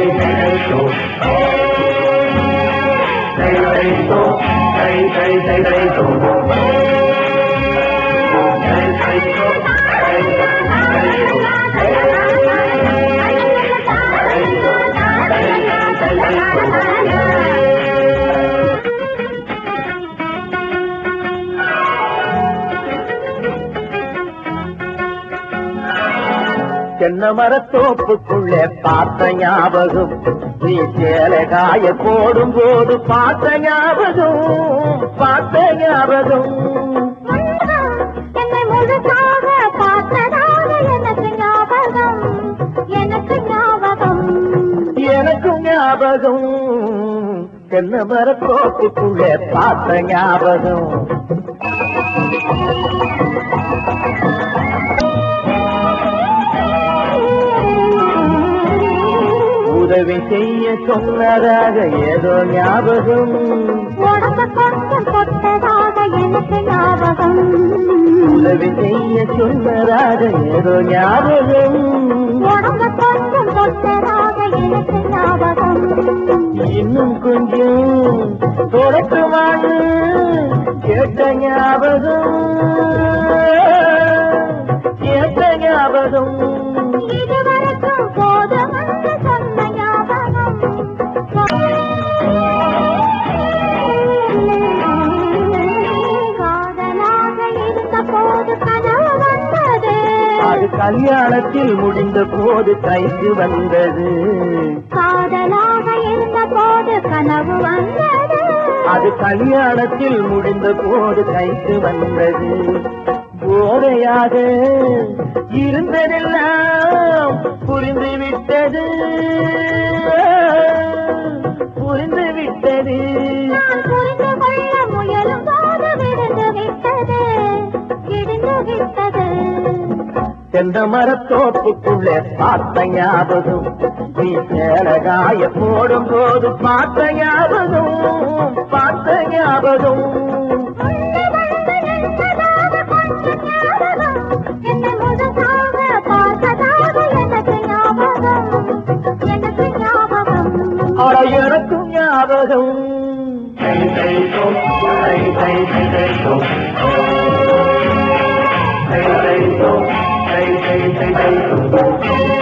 தென்னை மரத்தோப்புக்குள்ளே பார்த்த ஞாபகம், நீ சேலை காய போடும் போது பார்த்த ஞாபகம், பார்த்த ஞாபகம். என்னை முழுசாக பார்த்ததாக எனக்கு ஞாபகம், எனக்கு ஞாபகம், எனக்கும் ஞாபகம். தென்னை மரத்தோப்புக்குள்ளே பார்த்த ஞாபகம். உதவி செய்ய சொன்னதாக ஏதோ ஞாபகம், உடம்பு கொஞ்சம் தொட்டதாக எனக்கு ஞாபகம், உதவி செய்ய சொன்னதாக ஏதோ ஞாபகம், உடம்பு கொஞ்சம் தொட்டதாக எனக்கு ஞாபகம். இன்னும் கொஞ்சம் தொடக்குமாறு கேட்ட ஞாபகம், கேட்ட ஞாபகம். இதுவரைக்கும் போதும் என்று சொன்ன ஞாபகம், காதலாக இருந்த போது கனவு வந்தது, அது கல்யாணத்தில் முடிந்த போது கைக்கு வந்தது, காதலாக இருந்த போது கனவு வந்தது, அது கல்யாணத்தில் முடிந்த போது கைக்கு வந்தது. போதையாக இருந்ததெல்லாம் புரிந்துவிட்டது, புரிந்துவிட்டது. நான் புரிந்து கொள்ள முயலும் போது விழுந்து விட்டது, கிழிந்து விட்டது. தென்னை மரத்தோப்புக்குள்ளே பார்த்த ஞாபகம், நீ சேலகாய போடும் போது பார்த்த ஞாபகம், பார்த்த ஞாபகம். என்னை முழுசாக பார்த்ததாக எனக்கு ஞாபகம், எனக்கு ஞாபகம். அட எனக்கும் ஞாபகம்.